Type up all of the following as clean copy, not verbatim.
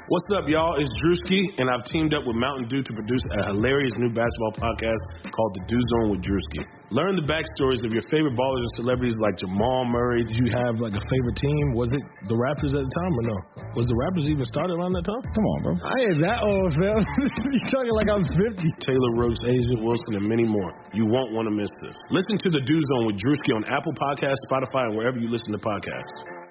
What's up, y'all? It's Drewski, and I've teamed up with Mountain Dew to produce a hilarious new basketball podcast called The Dew Zone with Drewski. Learn the backstories of your favorite ballers and celebrities like Jamal Murray. Did you have like a favorite team? Was it the Raptors at the time or no? Was the Raptors even started around that time? Come on, bro. I ain't that old, fam. You talking like I'm 50. Taylor Rooks, Asia Wilson, and many more. You won't want to miss this. Listen to The Dew Zone with Drewski on Apple Podcasts, Spotify, and wherever you listen to podcasts.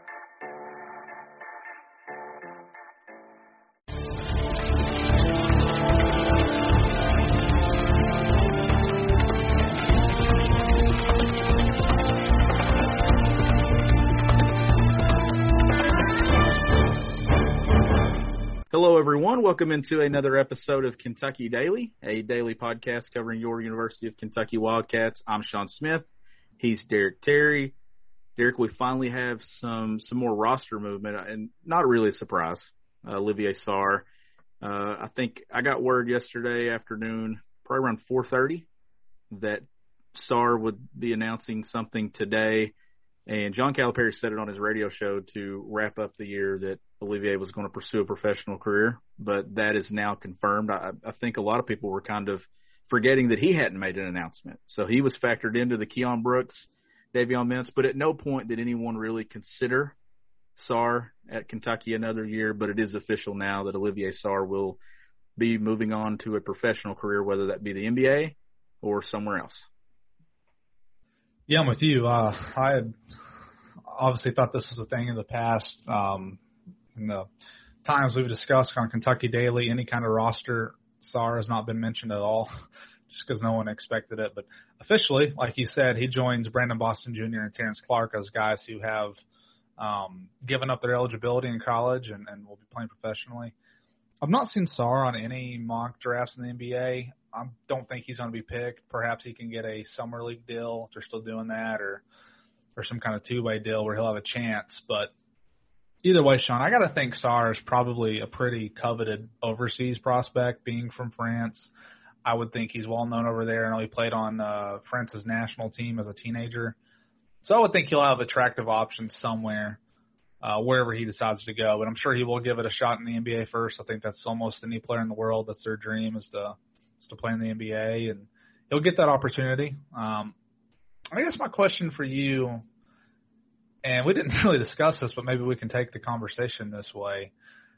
Hello, everyone. Welcome into another episode of Kentucky Daily, a daily podcast covering your University of Kentucky Wildcats. I'm Sean Smith. He's Derek Terry. Derek, we finally have some more roster movement, and not really a surprise. Olivier Sarr. I think I got word yesterday afternoon, probably around 4:30, that Sarr would be announcing something today. And John Calipari said it on his radio show to wrap up the year that Olivier was going to pursue a professional career, but that is now confirmed. I think a lot of people were kind of forgetting that he hadn't made an announcement. So he was factored into the Keon Brooks, Davion Mintz, but at no point did anyone really consider Sarr at Kentucky another year, but it is official now that Olivier Sarr will be moving on to a professional career, whether that be the NBA or somewhere else. Yeah, I'm with you. I had obviously thought this was a thing in the past. In the times we've discussed on Kentucky Daily, any kind of roster, Sarr has not been mentioned at all, just because no one expected it. But officially, like you said, he joins Brandon Boston Jr. and Terrence Clark as guys who have given up their eligibility in college and will be playing professionally. I've not seen Sarr on any mock drafts in the NBA. I don't think he's going to be picked. Perhaps he can get a summer league deal if they're still doing that, or some kind of two-way deal where he'll have a chance. But either way, Sean, I got to think Sarr is probably a pretty coveted overseas prospect, being from France. I would think he's well known over there. I know he played on France's national team as a teenager. So I would think he'll have attractive options somewhere, wherever he decides to go. But I'm sure he will give it a shot in the NBA first. I think that's almost any player in the world. That's their dream, is to play in the NBA, and he'll get that opportunity. I guess my question for you, and we didn't really discuss this, but maybe we can take the conversation this way.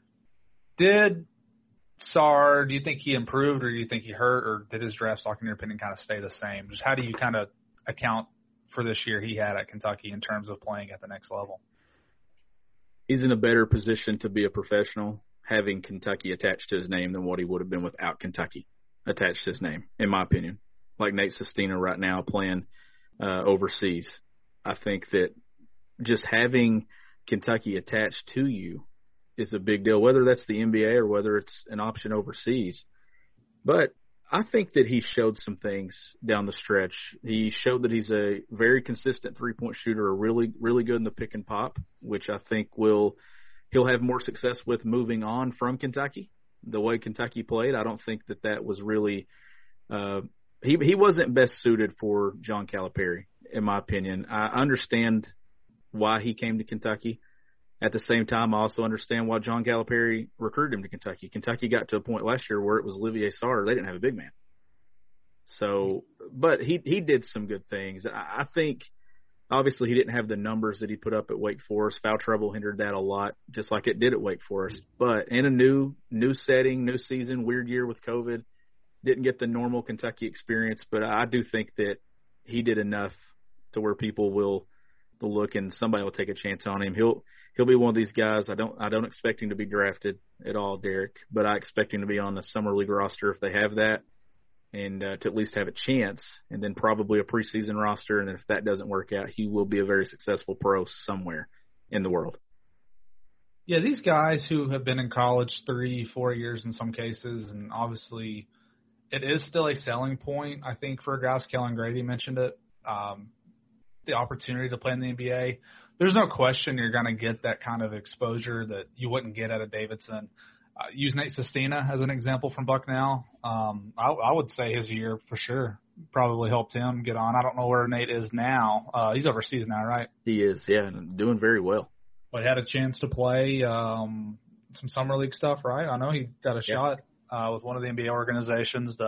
Did Sarr, do you think he improved, or do you think he hurt, or did his draft stock, in your opinion, kind of stay the same? Just how do you kind of account for this year he had at Kentucky in terms of playing at the next level? He's in a better position to be a professional having Kentucky attached to his name than what he would have been without Kentucky attached to his name, in my opinion. Like Nate Sestina right now playing overseas. I think that just having Kentucky attached to you is a big deal, whether that's the NBA or whether it's an option overseas. But I think that he showed some things down the stretch. He showed that he's a very consistent three-point shooter, really, really good in the pick and pop, which I think he'll have more success with moving on from Kentucky. The way Kentucky played, I don't think that was really he wasn't best suited for John Calipari, in my opinion. I understand why he came to Kentucky. At the same time, I also understand why John Calipari recruited him to Kentucky. Kentucky got to a point last year where it was Olivier Sarr. They didn't have a big man. So, but he did some good things. I think obviously he didn't have the numbers that he put up at Wake Forest. Foul trouble hindered that a lot, just like it did at Wake Forest. But in a new setting, new season, weird year with COVID, didn't get the normal Kentucky experience. But I do think that he did enough to where people will look and somebody will take a chance on him. He'll be one of these guys. I don't expect him to be drafted at all, Derek, but I expect him to be on the summer league roster if they have that, and to at least have a chance, and then probably a preseason roster. And if that doesn't work out, he will be a very successful pro somewhere in the world. Yeah, these guys who have been in college 3-4 years in some cases, and obviously it is still a selling point, I think, for guys. Kellen Grady mentioned it, the opportunity to play in the NBA. There's no question you're going to get that kind of exposure that you wouldn't get out of Davidson. Use Nate Sestina as an example from Bucknell. I would say his year for sure probably helped him get on. I don't know where Nate is now. He's overseas now, right? He is, yeah, and doing very well. But had a chance to play some summer league stuff, right? I know he got a shot with one of the NBA organizations.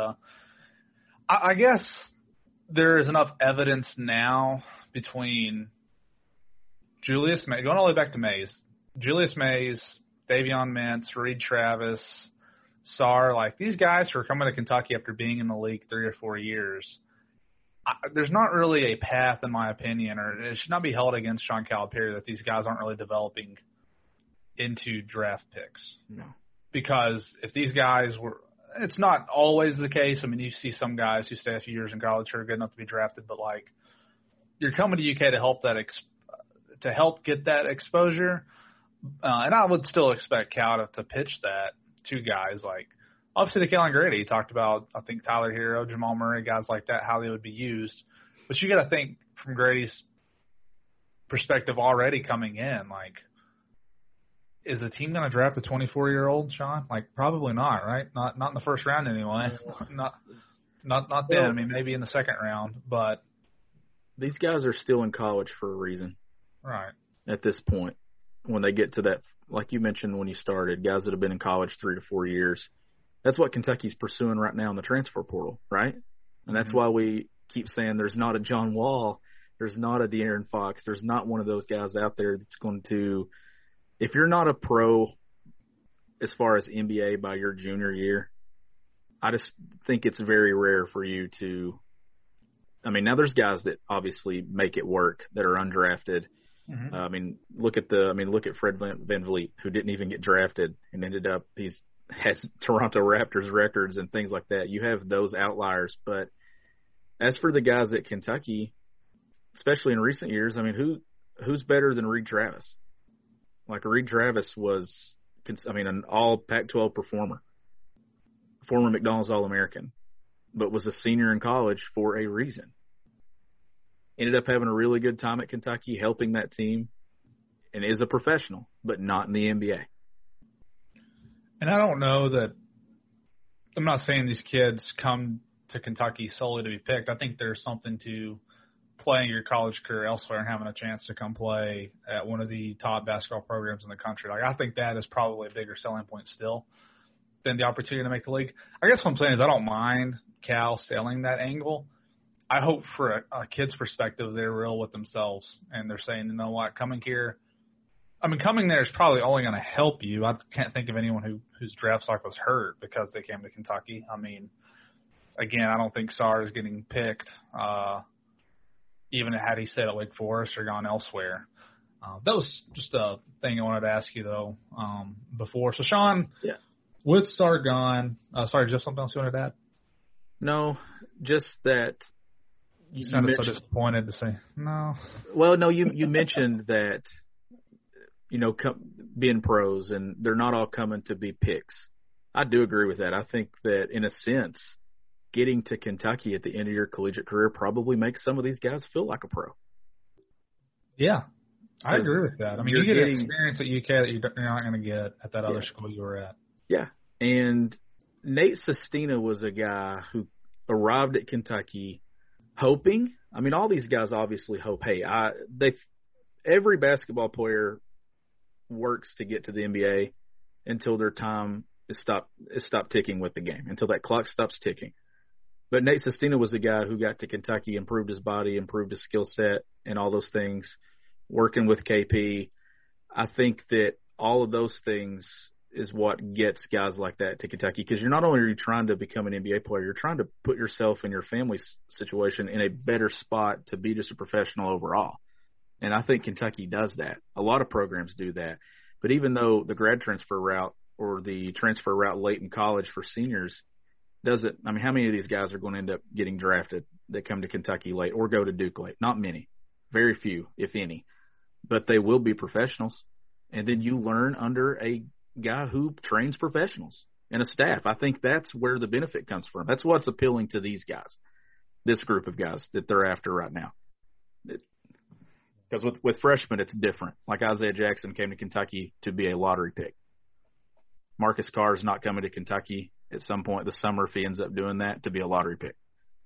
I guess there is enough evidence now between Julius Mays, going all the way back to Mays, Julius Mays, Davion Mintz, Reed Travis, Sarr, like these guys who are coming to Kentucky after being in the league 3 or 4 years. There's not really a path, in my opinion, or it should not be held against Sean Calipari that these guys aren't really developing into draft picks. No. Because if these guys were – it's not always the case. I mean, you see some guys who stay a few years in college who are good enough to be drafted, but, like, you're coming to UK to help that to help get that exposure. And I would still expect Cal to pitch that to guys like – obviously, the Kellen Grady talked about, I think, Tyler Hero, Jamal Murray, guys like that, how they would be used. But you got to think from Grady's perspective already coming in, like, is the team going to draft a 24-year-old, Sean? Like, probably not, right? Not in the first round anyway. Not then. I mean, maybe in the second round. But these guys are still in college for a reason. Right. At this point, when they get to that, like you mentioned when you started, guys that have been in college 3 to 4 years. That's what Kentucky's pursuing right now in the transfer portal, right? And that's why we keep saying there's not a John Wall, there's not a De'Aaron Fox, there's not one of those guys out there that's going to – if you're not a pro as far as NBA by your junior year, I just think it's very rare for you to – I mean, now there's guys that obviously make it work that are undrafted. I mean, look at Fred VanVleet, who didn't even get drafted and ended up – has Toronto Raptors records and things like that. You have those outliers. But as for the guys at Kentucky, especially in recent years, I mean, who's better than Reed Travis? Like, Reed Travis was, an all Pac-12 performer, former McDonald's All-American, but was a senior in college for a reason. Ended up having a really good time at Kentucky, helping that team, and is a professional, but not in the NBA. And I don't know that – I'm not saying these kids come to Kentucky solely to be picked. I think there's something to playing your college career elsewhere and having a chance to come play at one of the top basketball programs in the country. Like, I think that is probably a bigger selling point still than the opportunity to make the league. I guess what I'm saying is I don't mind Cal selling that angle. I hope for a kid's perspective they're real with themselves and they're saying, you know what, coming here – coming there is probably only going to help you. I can't think of anyone whose draft stock was hurt because they came to Kentucky. I mean, again, I don't think Sarr is getting picked, even had he stayed at Wake Forest or gone elsewhere. That was just a thing I wanted to ask you, though, before. So, Sean, with Sarr gone, sorry, just something else you wanted to add? No, just that you sounded so disappointed to say no. Well, no, you mentioned that – being pros, and they're not all coming to be picks. I do agree with that. I think that, in a sense, getting to Kentucky at the end of your collegiate career probably makes some of these guys feel like a pro. Yeah, I agree with that. I mean, you get an experience at UK that you're not going to get at that other school you were at. Yeah, and Nate Sestina was a guy who arrived at Kentucky hoping. I mean, all these guys obviously hope, hey, every basketball player works to get to the NBA until their time is stopped ticking with the game, until that clock stops ticking. But Nate Sestina was the guy who got to Kentucky, improved his body, improved his skill set, and all those things, working with KP. I think that all of those things is what gets guys like that to Kentucky, because you're not only are you trying to become an NBA player, you're trying to put yourself and your family's situation in a better spot to be just a professional overall. And I think Kentucky does that. A lot of programs do that. But even though the grad transfer route or the transfer route late in college for seniors doesn't – I mean, how many of these guys are going to end up getting drafted that come to Kentucky late or go to Duke late? Not many. Very few, if any. But they will be professionals. And then you learn under a guy who trains professionals and a staff. I think that's where the benefit comes from. That's what's appealing to these guys, this group of guys that they're after right now. Because with freshmen, it's different. Like Isaiah Jackson came to Kentucky to be a lottery pick. Marcus Carr is not coming to Kentucky at some point this summer if he ends up doing that to be a lottery pick.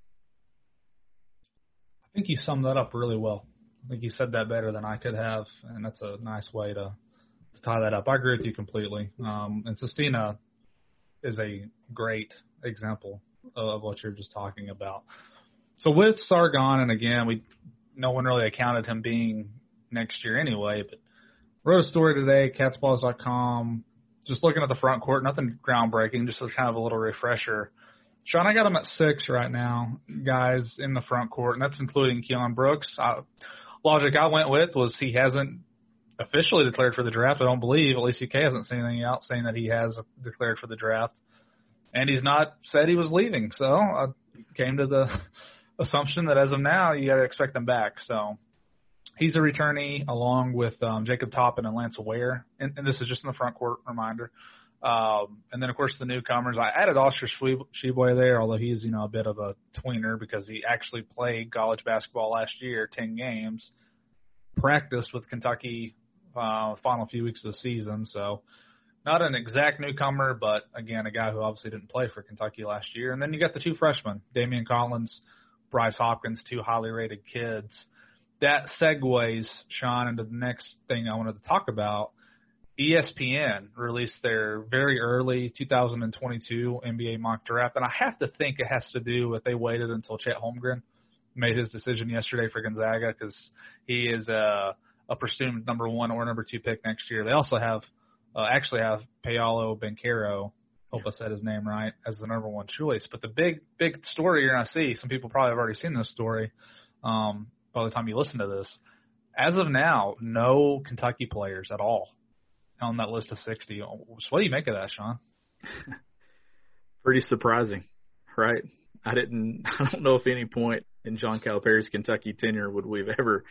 I think you summed that up really well. I think you said that better than I could have, and that's a nice way to to tie that up. I agree with you completely. And Sestina is a great example of what you're just talking about. So with Sargon, and again, no one really accounted him being next year anyway, but wrote a story today, catspaws.com, just looking at the front court, nothing groundbreaking, just kind of a little refresher. Sean, I got him at 6 right now, guys, in the front court, and that's including Keon Brooks. Logic I went with was he hasn't officially declared for the draft, I don't believe. At least UK hasn't seen anything out saying that he has declared for the draft. And he's not said he was leaving, so I came to the assumption that as of now, you got to expect him back. So he's a returnee along with Jacob Toppin and Lance Ware, and this is just in the front court reminder. And then, of course, the newcomers. I added Oscar Sheboy there, although he's, a bit of a tweener because he actually played college basketball last year, 10 games, practiced with Kentucky final few weeks of the season. So not an exact newcomer, but, again, a guy who obviously didn't play for Kentucky last year. And then you got the 2 freshmen, Damian Collins, Bryce Hopkins, 2 highly rated kids. That segues, Sean, into the next thing I wanted to talk about. ESPN released their very early 2022 NBA mock draft, and I have to think it has to do with they waited until Chet Holmgren made his decision yesterday for Gonzaga because he is a presumed number 1 or number 2 pick next year. They also have Paolo Banchero, hope I said his name right, as the number 1 choice. But the big story you're going to see, some people probably have already seen this story by the time you listen to this. As of now, no Kentucky players at all on that list of 60. So what do you make of that, Sean? Pretty surprising, right? I don't know if any point in John Calipari's Kentucky tenure would we've ever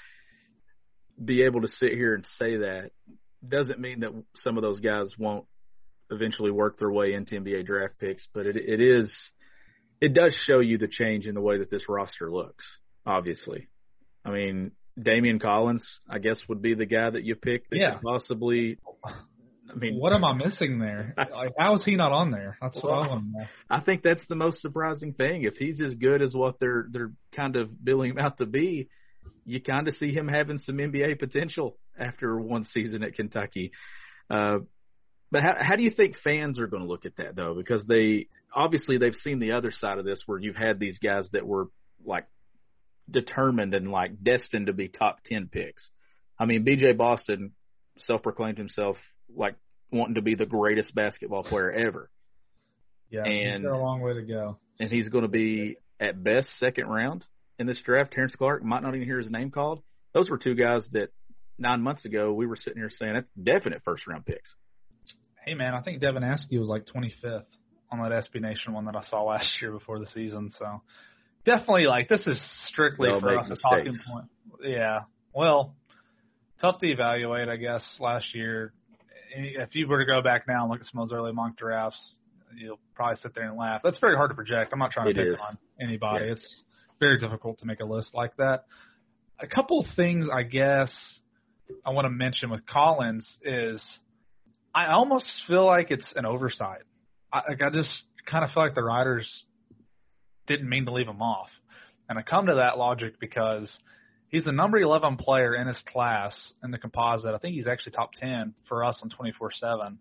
be able to sit here and say that. Doesn't mean that some of those guys won't eventually work their way into NBA draft picks, but it does show you the change in the way that this roster looks, obviously. I mean, Damian Collins, I guess, would be the guy that you pick that could possibly – I mean, what am I missing there? How is he not on there? That's what I want to know. I think that's the most surprising thing. If he's as good as what they're kind of billing him out to be, you kind of see him having some NBA potential after one season at Kentucky. But how do you think fans are going to look at that, though? Because they've seen the other side of this where you've had these guys that were, like, determined and, like, destined to be top 10 picks. I mean, B.J. Boston self-proclaimed himself, like, wanting to be the greatest basketball player ever. Yeah, he's got a long way to go. And he's going to be, at best, second round in this draft. Terrence Clark might not even hear his name called. Those were 2 guys that 9 months ago we were sitting here saying that's definite first-round picks. Hey, man, I think Devin Askew was like 25th on that SB Nation one that I saw last year before the season. So definitely, like, this is strictly for us a talking point. Yeah. Well, tough to evaluate, I guess, last year. If you were to go back now and look at some of those early mock drafts, you'll probably sit there and laugh. That's very hard to project. I'm not trying to pick on anybody. Yeah. It's very difficult to make a list like that. A couple of things, I guess, I want to mention with Collins is I almost feel like it's an oversight. I just kind of feel like the writers didn't mean to leave him off. And I come to that logic because he's the number 11 player in his class in the composite. I think he's actually top 10 for us on 24/7.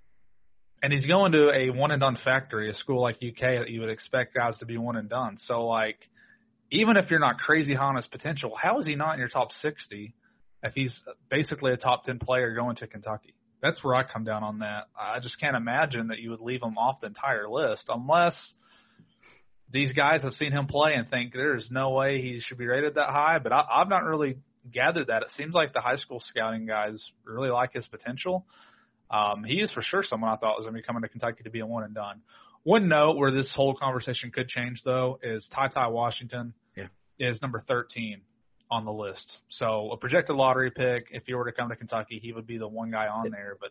And he's going to a one-and-done factory, a school like UK that you would expect guys to be one-and-done. So, like, even if you're not crazy high on his potential, how is he not in your top 60 if he's basically a top 10 player going to Kentucky? That's where I come down on that. I just can't imagine that you would leave him off the entire list unless these guys have seen him play and think there's no way he should be rated that high. But I've not really gathered that. It seems like the high school scouting guys really like his potential. He is for sure someone I thought was going to be coming to Kentucky to be a one-and-done. One note where this whole conversation could change, though, is Ty Washington is number 13 on the list. So a projected lottery pick, if he were to come to Kentucky, he would be the one guy on there. But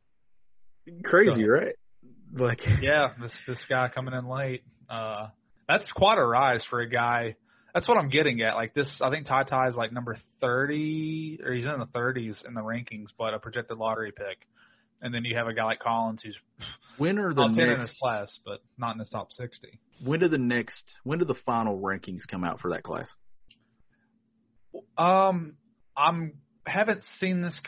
crazy, right? Like, yeah, this guy coming in late. That's quite a rise for a guy. That's what I'm getting at. Like this, I think Ty is like number 30, or he's in the 30s in the rankings, but a projected lottery pick. And then you have a guy like Collins who's top 10 in his class, but not in his top 60. When do the final rankings come out for that class? Haven't seen this confirmed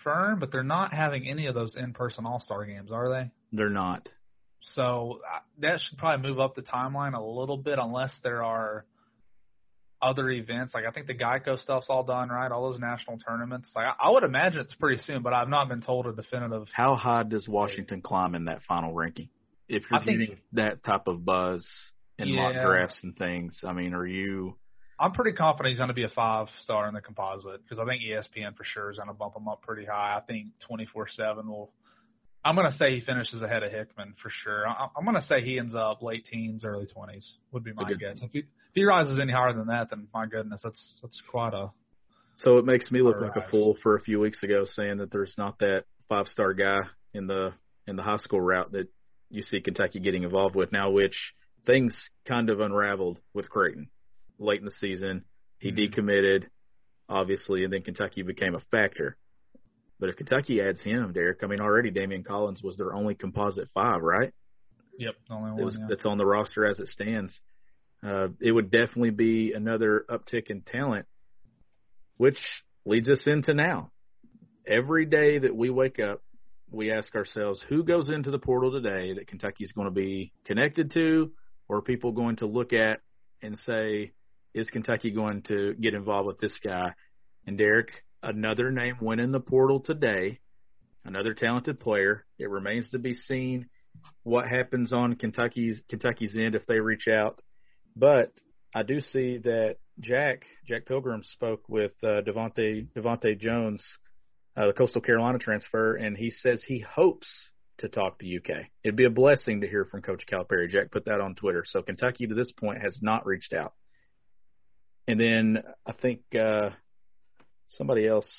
confirmed, but they're not having any of those in-person All-Star games, are they? They're not. So that should probably move up the timeline a little bit unless there are other events. Like I think the Geico stuff's all done, right? All those national tournaments. Like I would imagine it's pretty soon, but I've not been told a definitive. How high does Washington climb in that final ranking? If you're getting that type of buzz in mock drafts and things, I mean, are you – I'm pretty confident he's going to be a 5-star in the composite because I think ESPN for sure is going to bump him up pretty high. I think 24/7 will – I'm going to say he finishes ahead of Hickman for sure. I'm going to say he ends up late teens, early 20s would be my guess. If he rises any higher than that, then my goodness, that's quite a – So it makes me look like a fool for a few weeks ago saying that there's not that 5-star guy in the high school route that you see Kentucky getting involved with now, which things kind of unraveled with Creighton. Late in the season, he decommitted, obviously, and then Kentucky became a factor. But if Kentucky adds him, Derek, I mean, already Damian Collins was their only composite 5, right? Yep, the only one. That's on the roster as it stands. It would definitely be another uptick in talent, which leads us into now. Every day that we wake up, we ask ourselves, who goes into the portal today that Kentucky's going to be connected to, or are people going to look at and say, is Kentucky going to get involved with this guy? And Derek, another name went in the portal today, another talented player. It remains to be seen what happens on Kentucky's end if they reach out. But I do see that Jack Pilgrim spoke with Devontae Jones, the Coastal Carolina transfer, and he says he hopes to talk to UK. It'd be a blessing to hear from Coach Calipari. Jack put that on Twitter. So Kentucky to this point has not reached out. And then I think somebody else,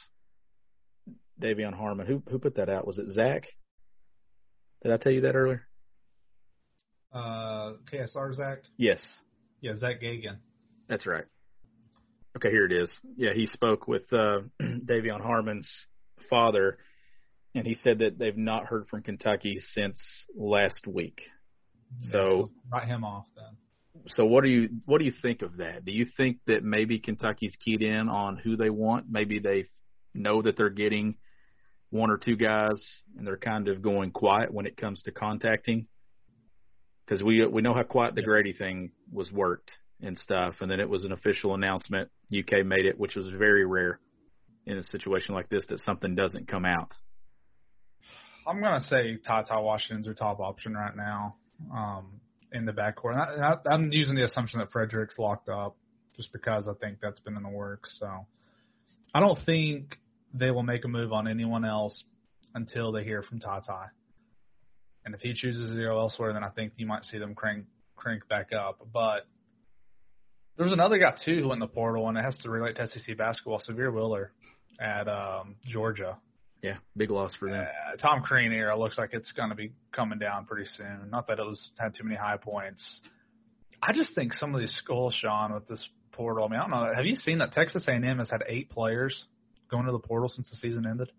Davion Harmon, who put that out? Was it Zach? Did I tell you that earlier? KSR Zach? Yes. Yeah, Zach Gagan. That's right. Okay, here it is. Yeah, he spoke with Davion Harmon's father, and he said that they've not heard from Kentucky since last week. So write him off then. So what do you think of that? Do you think that maybe Kentucky's keyed in on who they want? Maybe they know that they're getting one or two guys, and they're kind of going quiet when it comes to contacting? Because we know how quiet the Grady thing was worked and stuff, and then it was an official announcement. UK made it, which was very rare in a situation like this that something doesn't come out. I'm going to say Ty Washington's their top option right now. In the backcourt. And I'm using the assumption that Frederick's locked up just because I think that's been in the works. So I don't think they will make a move on anyone else until they hear from Ty. And if he chooses to go elsewhere, then I think you might see them crank back up. But there's another guy, too, who went in the portal, and it has to relate to SEC basketball, Severe Willer at Georgia. Yeah, big loss for them. Tom Crean era looks like it's going to be coming down pretty soon. Not that it had too many high points. I just think some of these schools, Sean, with this portal. I mean, I don't know. Have you seen that Texas A&M has had 8 players going to the portal since the season ended?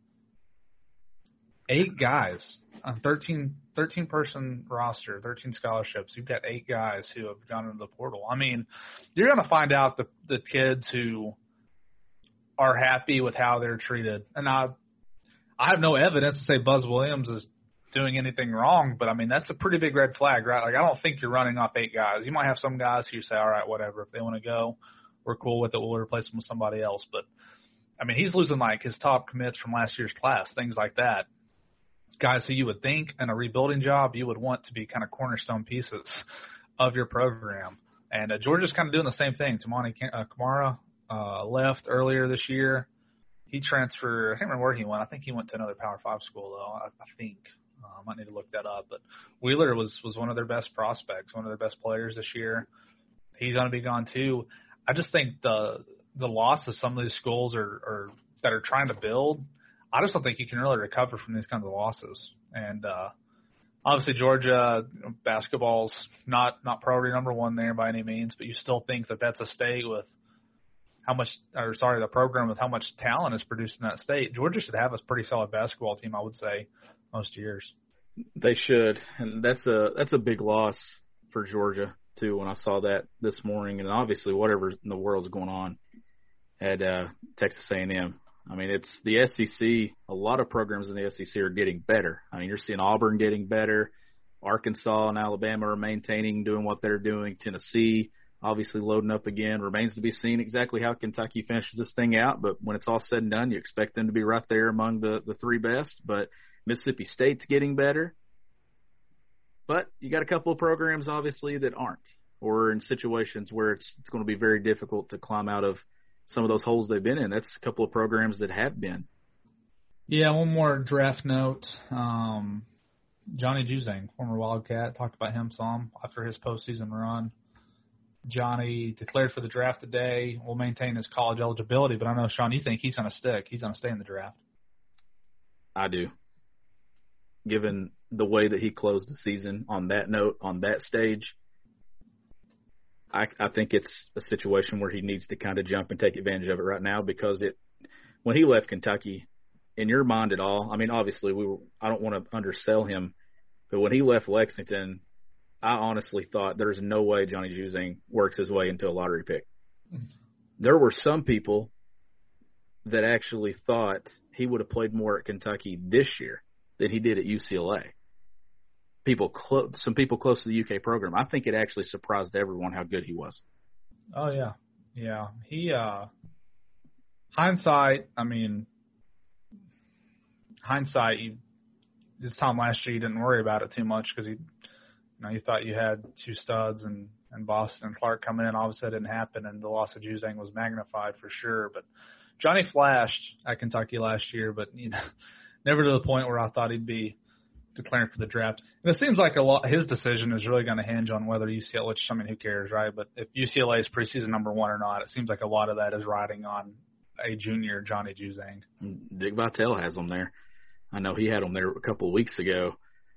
8 guys on 13-person roster, 13 scholarships. You've got 8 guys who have gone into the portal. I mean, you're going to find out the kids who are happy with how they're treated. And I have no evidence to say Buzz Williams is doing anything wrong, but, I mean, that's a pretty big red flag, right? Like, I don't think you're running off 8 guys. You might have some guys who say, all right, whatever. If they want to go, we're cool with it. We'll replace them with somebody else. But, I mean, he's losing, like, his top commits from last year's class, things like that. Guys who you would think in a rebuilding job you would want to be kind of cornerstone pieces of your program. And Georgia's kind of doing the same thing. Tamani Kamara left earlier this year. He transferred – I can't remember where he went. I think he went to another Power 5 school, though, I think. I might need to look that up. But Wheeler was one of their best prospects, one of their best players this year. He's going to be gone, too. I just think the loss of some of these schools that are trying to build, I just don't think you can really recover from these kinds of losses. And obviously Georgia basketball's not priority number 1 there by any means, but you still think that that's a state with the program with how much talent is produced in that state. Georgia should have a pretty solid basketball team, I would say, most years. They should, and that's a big loss for Georgia too. When I saw that this morning, and obviously whatever in the world's going on at Texas A&M, I mean, it's the SEC. A lot of programs in the SEC are getting better. I mean, you're seeing Auburn getting better. Arkansas and Alabama are maintaining, doing what they're doing. Tennessee obviously loading up again. Remains to be seen exactly how Kentucky finishes this thing out. But when it's all said and done, you expect them to be right there among the three best. But Mississippi State's getting better. But you got a couple of programs, obviously, that aren't, or in situations where it's going to be very difficult to climb out of some of those holes they've been in. That's a couple of programs that have been. Yeah, one more draft note. Johnny Juzang, former Wildcat, talked about him some after his postseason run. Johnny declared for the draft today, will maintain his college eligibility, but I know, Sean, you think he's going to stick. He's going to stay in the draft. I do. Given the way that he closed the season on that note, on that stage, I think it's a situation where he needs to kind of jump and take advantage of it right now, because when he left Kentucky, in your mind at all, I mean, obviously I don't want to undersell him, but when he left Lexington, I honestly thought there's no way Johnny Juzang works his way into a lottery pick. There were some people that actually thought he would have played more at Kentucky this year than he did at UCLA. Some people close to the UK program. I think it actually surprised everyone how good he was. Oh, yeah. Yeah. He, hindsight, this time last year you didn't worry about it too much because you thought you had two studs and Boston and Clark coming in. Obviously that didn't happen, and the loss of Juzang was magnified for sure. But Johnny flashed at Kentucky last year, but never to the point where I thought he'd be declaring for the draft. And it seems like his decision is really going to hinge on whether UCLA, which, who cares, right? But if UCLA is preseason number one or not, it seems like a lot of that is riding on a junior Johnny Juzang. Dick Vitale has him there. I know he had him there a couple of weeks ago.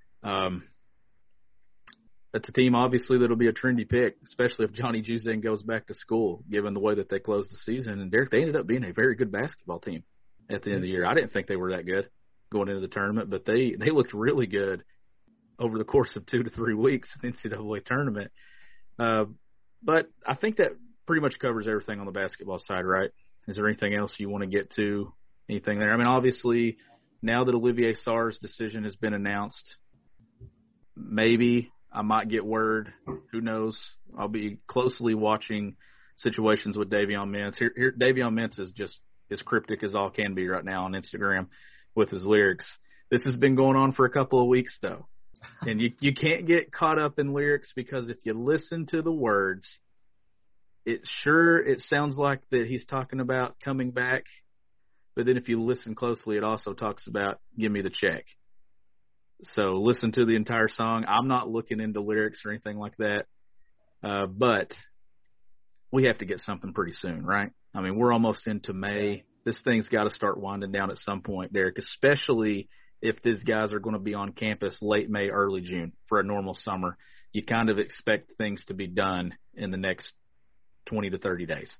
That's a team, obviously, that'll be a trendy pick, especially if Johnny Juzang goes back to school, given the way that they closed the season. And Derek, they ended up being a very good basketball team at the end of the year. I didn't think they were that good going into the tournament, but they looked really good over the course of 2 to 3 weeks in the NCAA tournament. But I think that pretty much covers everything on the basketball side, right? Is there anything else you want to get to? Anything there? I mean, obviously, now that Olivier Sarr's decision has been announced, maybe I might get word. Who knows? I'll be closely watching situations with Davion Mintz. Here, Davion Mintz is just as cryptic as all can be right now on Instagram with his lyrics. This has been going on for a couple of weeks, though. And you can't get caught up in lyrics, because if you listen to the words, it sounds like that he's talking about coming back. But then if you listen closely, it also talks about give me the check. So listen to the entire song. I'm not looking into lyrics or anything like that. But we have to get something pretty soon, right? I mean, we're almost into May. This thing's got to start winding down at some point, Derek, especially if these guys are going to be on campus late May, early June for a normal summer. You kind of expect things to be done in the next 20 to 30 days.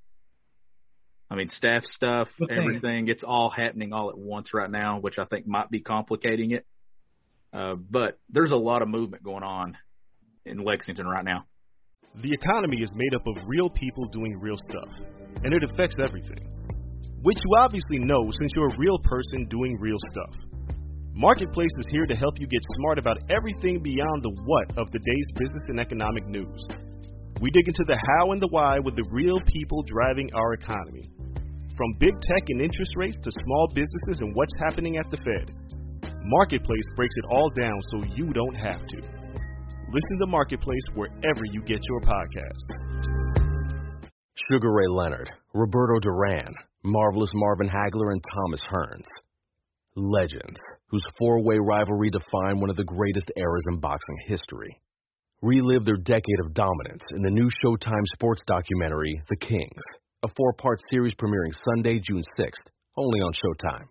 I mean, staff stuff, everything, it's all happening all at once right now, which I think might be complicating it. But there's a lot of movement going on in Lexington right now. The economy is made up of real people doing real stuff, and it affects everything, which you obviously know since you're a real person doing real stuff. Marketplace is here to help you get smart about everything beyond the what of the day's business and economic news. We dig into the how and the why with the real people driving our economy. From big tech and interest rates to small businesses and what's happening at the Fed, Marketplace breaks it all down so you don't have to. Listen to Marketplace wherever you get your podcasts. Sugar Ray Leonard, Roberto Duran, Marvelous Marvin Hagler, and Thomas Hearns. Legends, whose four-way rivalry defined one of the greatest eras in boxing history. Relive their decade of dominance in the new Showtime sports documentary, The Kings, a 4-part series premiering Sunday, June 6th, only on Showtime.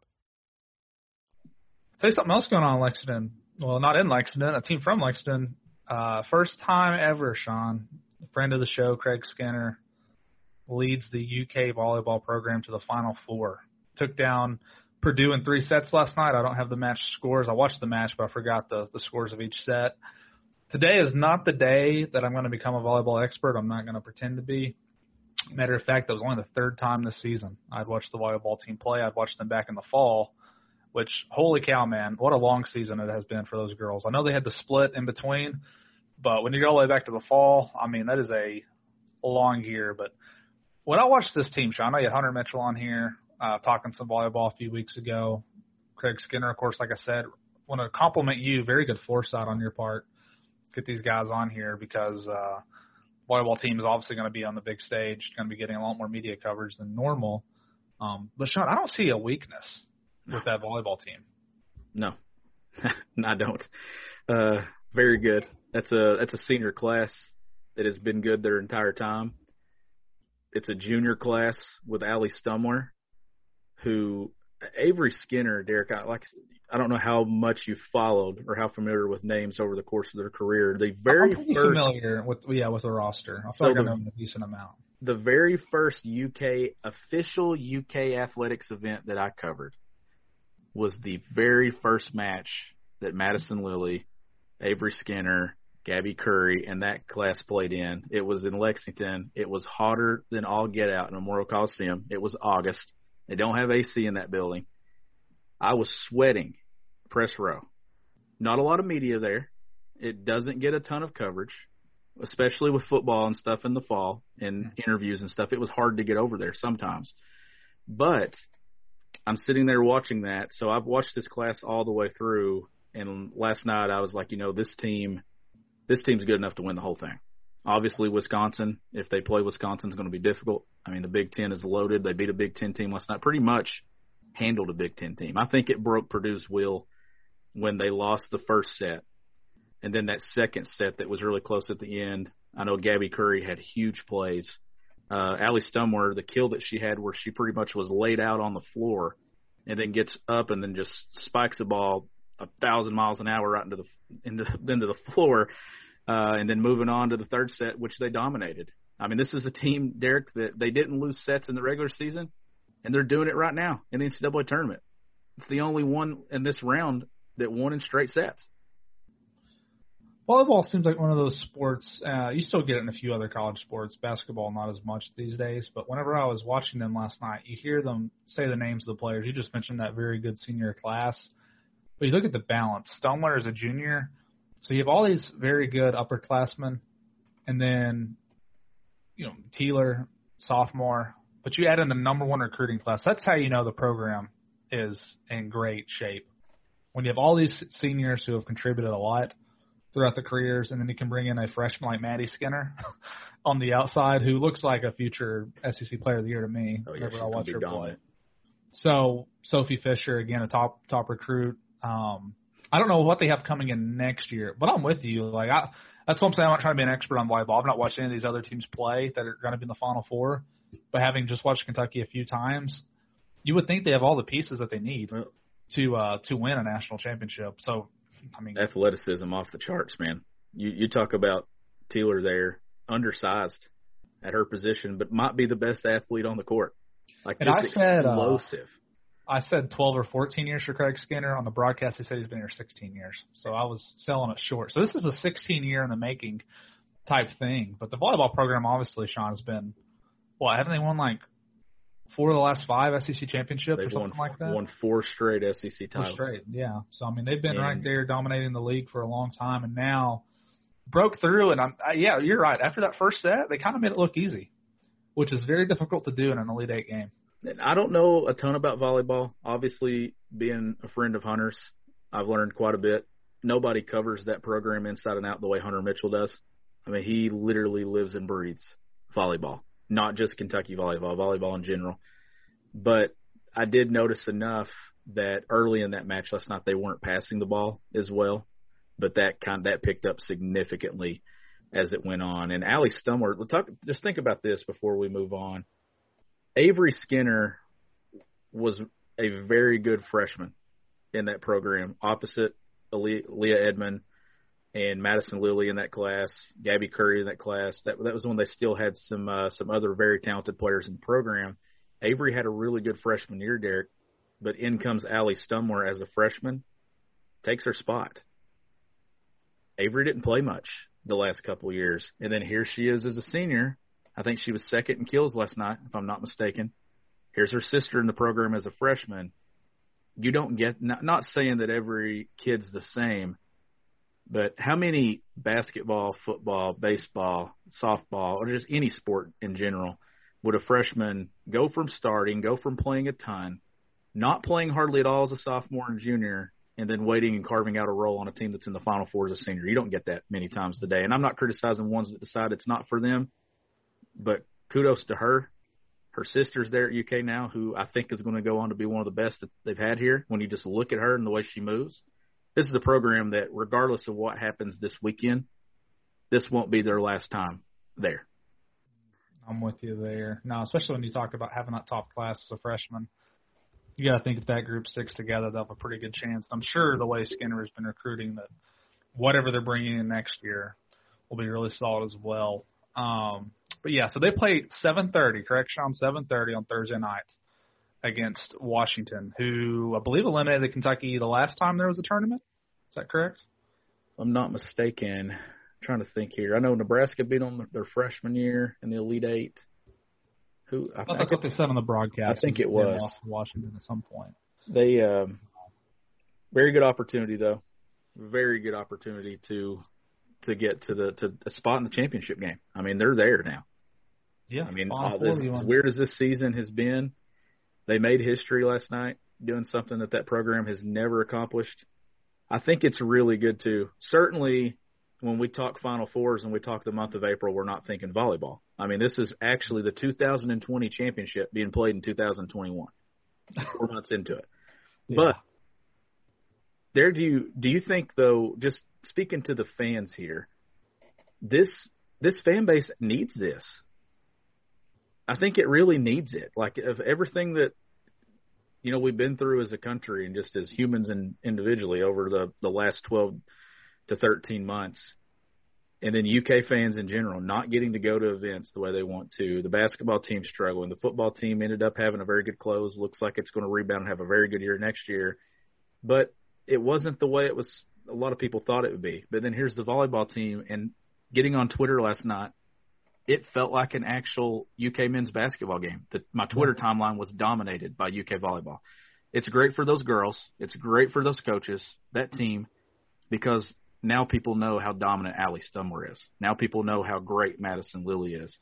Say something else going on in Lexington. Well, not in Lexington, a team from Lexington. First time ever, Sean, a friend of the show, Craig Skinner, leads the UK volleyball program to the Final Four. Took down Purdue in 3 sets last night. I don't have the match scores. I watched the match, but I forgot the scores of each set. Today is not the day that I'm going to become a volleyball expert. I'm not going to pretend to be. Matter of fact, that was only the third time this season I'd watched the volleyball team play. I'd watched them back in the fall, which, holy cow, man, what a long season it has been for those girls. I know they had the split in between, but when you go all the way back to the fall, I mean, that is a long year. But when I watched this team, Sean, I know you had Hunter Mitchell on here talking some volleyball a few weeks ago. Craig Skinner, of course, like I said, want to compliment you. Very good foresight on your part. Get these guys on here because volleyball team is obviously going to be on the big stage, going to be getting a lot more media coverage than normal. But, Sean, I don't see a weakness with that volleyball team. No, I don't. Very good. That's a senior class that has been good their entire time. It's a junior class with Allie Stumler, who Avery Skinner, Derek, I don't know how much you followed or how familiar with names over the course of their career. The very I'm first familiar with the roster. I feel like I know a decent amount. The very first official UK athletics event that I covered was the very first match that Madison Lilly, Avery Skinner, Gabby Curry, and that class played in. It was in Lexington. It was hotter than all get out in Memorial Coliseum. It was August. They don't have AC in that building. I was sweating press row. Not a lot of media there. It doesn't get a ton of coverage, especially with football and stuff in the fall and interviews and stuff. It was hard to get over there sometimes. But I'm sitting there watching that. So I've watched this class all the way through. And last night I was like, this team's good enough to win the whole thing. Obviously, Wisconsin, if they play Wisconsin, is going to be difficult. I mean, the Big Ten is loaded. They beat a Big Ten team last night, pretty much handled a Big Ten team. I think it broke Purdue's will when they lost the first set. And then that second set that was really close at the end, I know Gabby Curry had huge plays. Allie Stumler, the kill that she had where she pretty much was laid out on the floor and then gets up and then just spikes the ball 1,000 miles an hour right into the floor. And then moving on to the third set, which they dominated. I mean, this is a team, Derek, that they didn't lose sets in the regular season, and they're doing it right now in the NCAA tournament. It's the only one in this round that won in straight sets. Volleyball seems like one of those sports. You still get it in a few other college sports. Basketball, not as much these days. But whenever I was watching them last night, you hear them say the names of the players. You just mentioned that very good senior class. But you look at the balance. Stumler is a junior. So you have all these very good upperclassmen, and then, Teeler, sophomore. But you add in the number one recruiting class. That's how you know the program is in great shape. When you have all these seniors who have contributed a lot throughout their careers, and then you can bring in a freshman like Maddie Skinner on the outside, who looks like a future SEC Player of the Year to me. Whenever I watch her play. So Sophie Fisher, again, a top recruit. I don't know what they have coming in next year, but I'm with you. That's what I'm saying. I'm not trying to be an expert on volleyball. I've not watched any of these other teams play that are going to be in the Final Four, but having just watched Kentucky a few times, you would think they have all the pieces that they need to win a national championship. So, I mean, athleticism off the charts, man. You talk about Teeler there, undersized at her position, but might be the best athlete on the court. Explosive. I said 12 or 14 years for Craig Skinner. On the broadcast, he said he's been here 16 years. So I was selling it short. So this is a 16-year in the making type thing. But the volleyball program, obviously, Sean, has been, haven't they won 4 of the last 5 SEC championships or something like that? Won 4 straight SEC titles. 4 straight, yeah. So, I mean, they've been right there dominating the league for a long time, and now broke through. And, yeah, you're right. After that first set, they kind of made it look easy, which is very difficult to do in an Elite Eight game. I don't know a ton about volleyball. Obviously, being a friend of Hunter's, I've learned quite a bit. Nobody covers that program inside and out the way Hunter Mitchell does. I mean, he literally lives and breathes volleyball, not just Kentucky volleyball in general. But I did notice enough that early in that match last night they weren't passing the ball as well, but that picked up significantly as it went on. And Allie Stumler, just think about this before we move on. Avery Skinner was a very good freshman in that program, opposite Leah Edmond and Madison Lilly in that class, Gabby Curry in that class. That was when they still had some other very talented players in the program. Avery had a really good freshman year, Derek, but in comes Allie Stumler as a freshman, takes her spot. Avery didn't play much the last couple of years, and then here she is as a senior, I think she was second in kills last night, if I'm not mistaken. Here's her sister in the program as a freshman. You don't get – not saying that every kid's the same, but how many basketball, football, baseball, softball, or just any sport in general would a freshman go from playing a ton, not playing hardly at all as a sophomore and junior, and then waiting and carving out a role on a team that's in the Final Four as a senior? You don't get that many times today. And I'm not criticizing ones that decide it's not for them, but kudos to her. Her sister's there at UK now, who I think is going to go on to be one of the best that they've had here when you just look at her and the way she moves. This is a program that, regardless of what happens this weekend, this won't be their last time there. I'm with you there. No, especially when you talk about having that top class as a freshman. You got to think if that group sticks together, they'll have a pretty good chance. I'm sure the way Skinner has been recruiting, that whatever they're bringing in next year will be really solid as well. But, yeah, so they play 7:30, correct, Sean? 7:30 on Thursday night against Washington, who I believe eliminated Kentucky the last time there was a tournament. Is that correct? If I'm not mistaken. I'm trying to think here. I know Nebraska beat them their freshman year in the Elite Eight. I thought that's what they said on the broadcast. I think it was Washington at some point. They very good opportunity, though. Very good opportunity to get to a spot in the championship game. I mean, they're there now. Yeah. I mean, as weird as this season has been, they made history last night doing something that program has never accomplished. I think it's really good, too. Certainly, when we talk Final Fours and we talk the month of April, we're not thinking volleyball. I mean, this is actually the 2020 championship being played in 2021, 4 months into it. Yeah. But do you think, though, just speaking to the fans here, this fan base needs this? I think it really needs it. Like, of everything that, we've been through as a country and just as humans and individually over the last 12 to 13 months, and then UK fans in general not getting to go to events the way they want to, the basketball team struggling, the football team ended up having a very good close, looks like it's going to rebound and have a very good year next year. But it wasn't the way it was a lot of people thought it would be. But then here's the volleyball team, and getting on Twitter last night, it felt like an actual UK men's basketball game. My Twitter timeline was dominated by UK volleyball. It's great for those girls. It's great for those coaches, that team, because now people know how dominant Allie Stumler is. Now people know how great Madison Lilly is.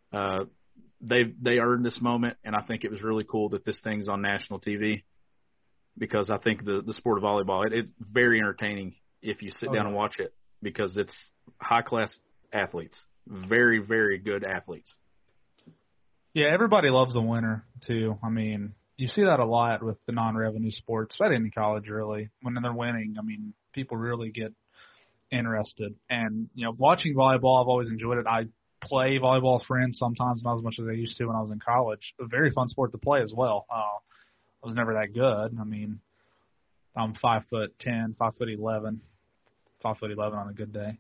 They earned this moment, and I think it was really cool that this thing's on national TV, because I think the sport of volleyball, it's very entertaining if you sit down and watch it, because it's high-class athletes, very, very good athletes. Yeah, everybody loves a winner, too. I mean, you see that a lot with the non-revenue sports, right in college, really. When they're winning, I mean, people really get interested. And, watching volleyball, I've always enjoyed it. I play volleyball with friends sometimes, not as much as I used to when I was in college. A very fun sport to play as well. I was never that good. I mean, I'm 5'10", 5'11", 5'11" on a good day.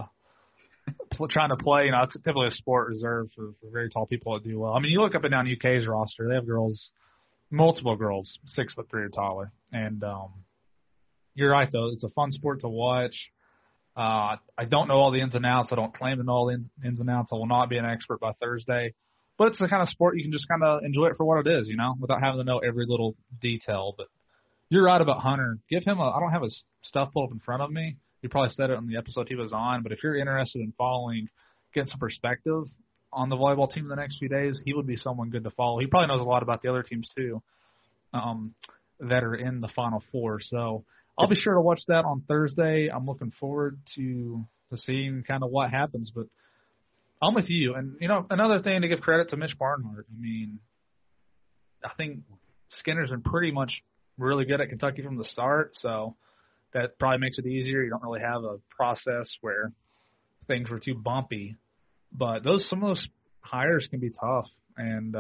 Trying to play, it's typically a sport reserved for very tall people that do well. I mean, you look up and down UK's roster, they have multiple girls, 6'3" or taller. And you're right, though. It's a fun sport to watch. I don't know all the ins and outs. I don't claim to know all the ins and outs. I will not be an expert by Thursday. But it's the kind of sport you can just kind of enjoy it for what it is, without having to know every little detail. But you're right about Hunter. Give him I don't have his stuff pulled up in front of me. You probably said it on the episode he was on. But if you're interested in getting some perspective on the volleyball team in the next few days, he would be someone good to follow. He probably knows a lot about the other teams, too, that are in the Final Four. So I'll be sure to watch that on Thursday. I'm looking forward to seeing kind of what happens. But I'm with you. And, another thing to give credit to Mitch Barnhart. I mean, I think Skinner's been pretty much really good at Kentucky from the start, so that probably makes it easier. You don't really have a process where things were too bumpy. But some of those hires can be tough. And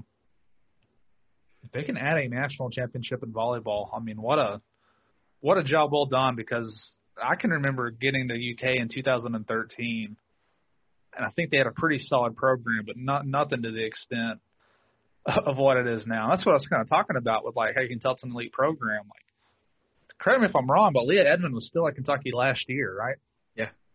if they can add a national championship in volleyball, I mean, what a job well done, because I can remember getting to UK in 2013, and I think they had a pretty solid program, but nothing to the extent of what it is now. That's what I was kind of talking about with, how you can tell it's an elite program. Correct me if I'm wrong, but Leah Edmond was still at Kentucky last year, right? Yeah.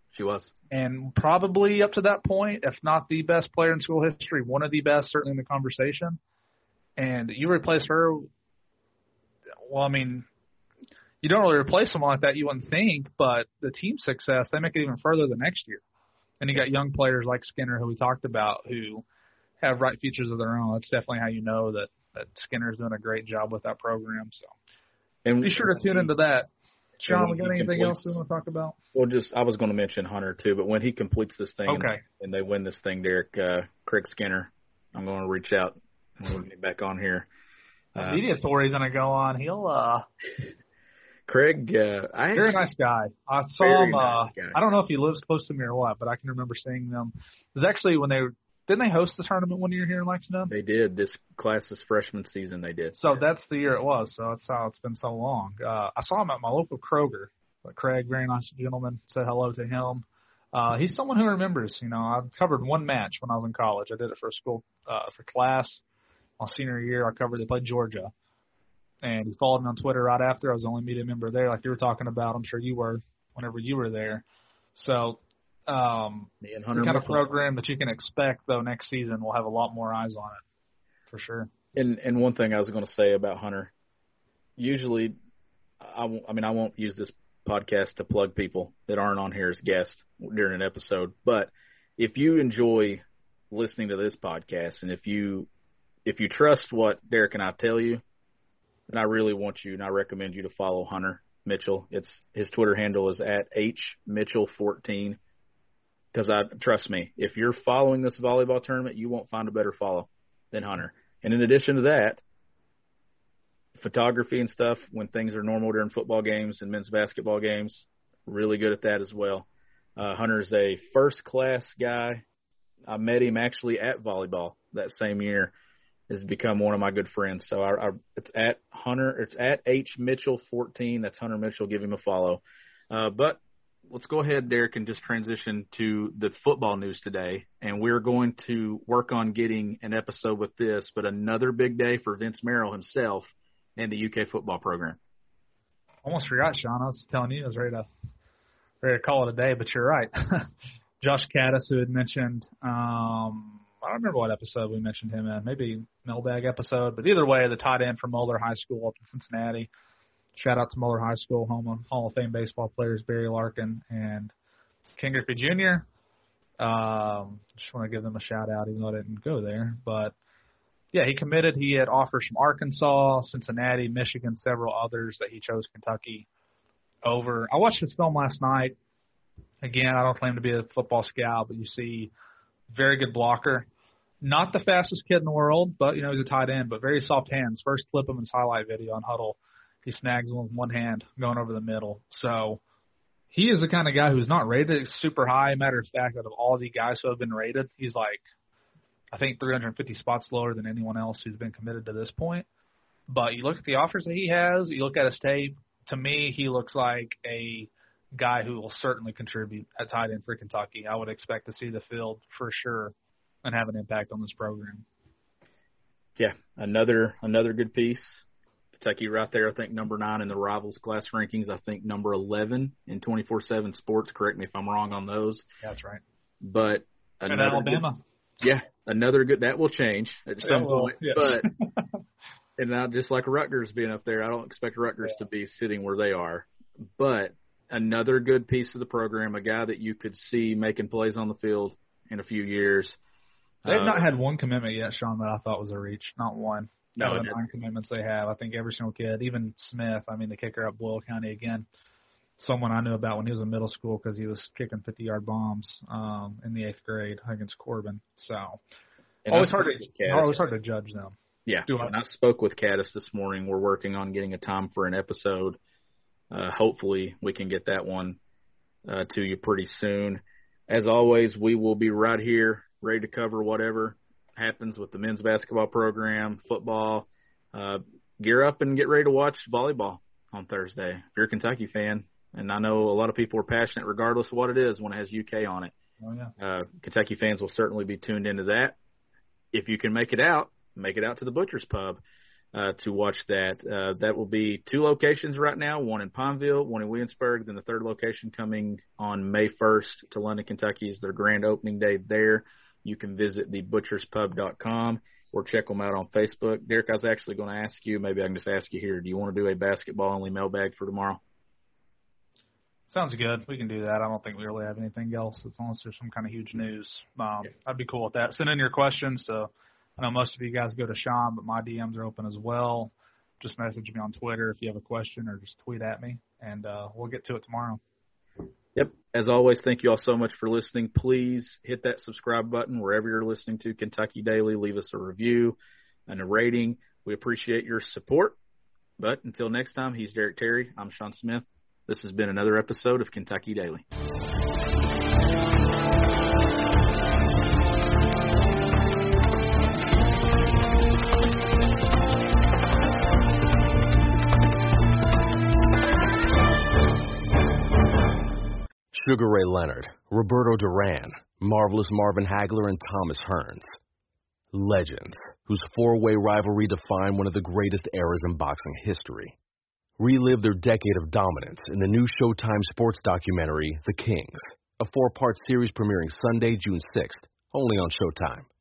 She was. And probably up to that point, if not the best player in school history, one of the best, certainly in the conversation. And you replace her, well, I mean, you don't really replace someone like that, you wouldn't think, but the team success, they make it even further the next year. And you got young players like Skinner, who we talked about, who have bright futures of their own. That's definitely how you know that Skinner's doing a great job with that program. So and be sure to tune into that. Sean, we got anything else we want to talk about? Well, I was going to mention Hunter too, but when he completes this thing and they win this thing, Derek, Craig Skinner, I'm going to reach out and we'll get back on here. Media Authority's going to go on. He'll Craig, very nice guy. I saw him. Nice guy. I don't know if he lives close to me or what, but I can remember seeing them. It was actually when didn't they host the tournament one year here in Lexington? They did. This class's freshman season, they did. So that's the year it was. So that's how it's been so long. I saw him at my local Kroger. But Craig, very nice gentleman, said hello to him. He's someone who remembers. You know, I've covered one match when I was in college. I did it for a school, for class. My senior year, they played Georgia. And he followed me on Twitter right after. I was the only media member there, like you were talking about. I'm sure you were whenever you were there. So the kind of program that you can expect, though, next season will have a lot more eyes on it, for sure. And one thing I was going to say about Hunter, usually, I won't use this podcast to plug people that aren't on here as guests during an episode, but if you enjoy listening to this podcast and if you trust what Derek and I tell you, then I really want you and I recommend you to follow Hunter Mitchell. His Twitter handle is @HMitchell14. Because trust me, if you're following this volleyball tournament, you won't find a better follow than Hunter. And in addition to that, photography and stuff when things are normal during football games and men's basketball games, really good at that as well. Hunter's a first-class guy. I met him actually at volleyball that same year. Has become one of my good friends. So it's at Hunter. It's at HMitchell14. That's Hunter Mitchell. Give him a follow. But let's go ahead, Derek, and just transition to the football news today. And we're going to work on getting an episode with this, but another big day for Vince Merrill himself and the UK football program. Almost forgot, Sean. I was telling you I was ready to call it a day, but you're right. Josh Caddis, who had mentioned, I don't remember what episode we mentioned him in, maybe mailbag episode, but either way, the tight end from Moeller High School up in Cincinnati. Shout out to Moeller High School, home of Hall of Fame baseball players Barry Larkin and Ken Griffey Jr. Just want to give them a shout out, even though I didn't go there. But, yeah, he committed. He had offers from Arkansas, Cincinnati, Michigan, several others that he chose Kentucky over. I watched his film last night. Again, I don't claim to be a football scout, but you see very good blocker. Not the fastest kid in the world, but, he's a tight end, but very soft hands. First clip of his highlight video on Huddle. He snags him with one hand going over the middle. So he is the kind of guy who's not rated super high. Matter of fact, out of all the guys who have been rated, he's like, I think 350 spots lower than anyone else who's been committed to this point. But you look at the offers that he has, you look at his tape, to me, he looks like a guy who will certainly contribute at tight end for Kentucky. I would expect to see the field for sure and have an impact on this program. Yeah, another good piece. Kentucky right there, I think, number 9 in the Rivals class rankings. I think number 11 in 24/7 Sports. Correct me if I'm wrong on those. Yeah, that's right. But and Alabama. Another good – that will change at some point. Yes. But and now just like Rutgers being up there, I don't expect Rutgers to be sitting where they are. But another good piece of the program, a guy that you could see making plays on the field in a few years. They've not had one commitment yet, Sean, that I thought was a reach. Not one. No, out of the 9 commitments they have. I think every single kid, even Smith, the kicker at Boyle County again, someone I knew about when he was in middle school because he was kicking 50-yard bombs in the 8th grade against Corbin. So always hard to judge them. Yeah, and I spoke with Caddis this morning. We're working on getting a time for an episode. Hopefully we can get that one to you pretty soon. As always, we will be right here ready to cover whatever happens with the men's basketball program, football. Gear up and get ready to watch volleyball on Thursday. If you're a Kentucky fan, and I know a lot of people are passionate regardless of what it is when it has UK on it. Oh, yeah. Kentucky fans will certainly be tuned into that. If you can make it out to the Butcher's Pub. to watch that. That will be 2 locations right now, one in Pineville, one in Williamsburg, then the 3rd location coming on May 1st to London, Kentucky is their grand opening day there. You can visit thebutcherspub.com or check them out on Facebook. Derek, I was actually going to ask you, maybe I can just ask you here, do you want to do a basketball-only mailbag for tomorrow? Sounds good. We can do that. I don't think we really have anything else unless there's some kind of huge news. I'd be cool with that. Send in your questions. So I know most of you guys go to Sean, but my DMs are open as well. Just message me on Twitter if you have a question or just tweet at me, and we'll get to it tomorrow. Yep. As always, thank you all so much for listening. Please hit that subscribe button wherever you're listening to Kentucky Daily. Leave us a review and a rating. We appreciate your support. But until next time, he's Derek Terry. I'm Sean Smith. This has been another episode of Kentucky Daily. Sugar Ray Leonard, Roberto Duran, Marvelous Marvin Hagler, and Thomas Hearns. Legends, whose 4-way rivalry defined one of the greatest eras in boxing history. Relive their decade of dominance in the new Showtime sports documentary, The Kings, a 4-part series premiering Sunday, June 6th, only on Showtime.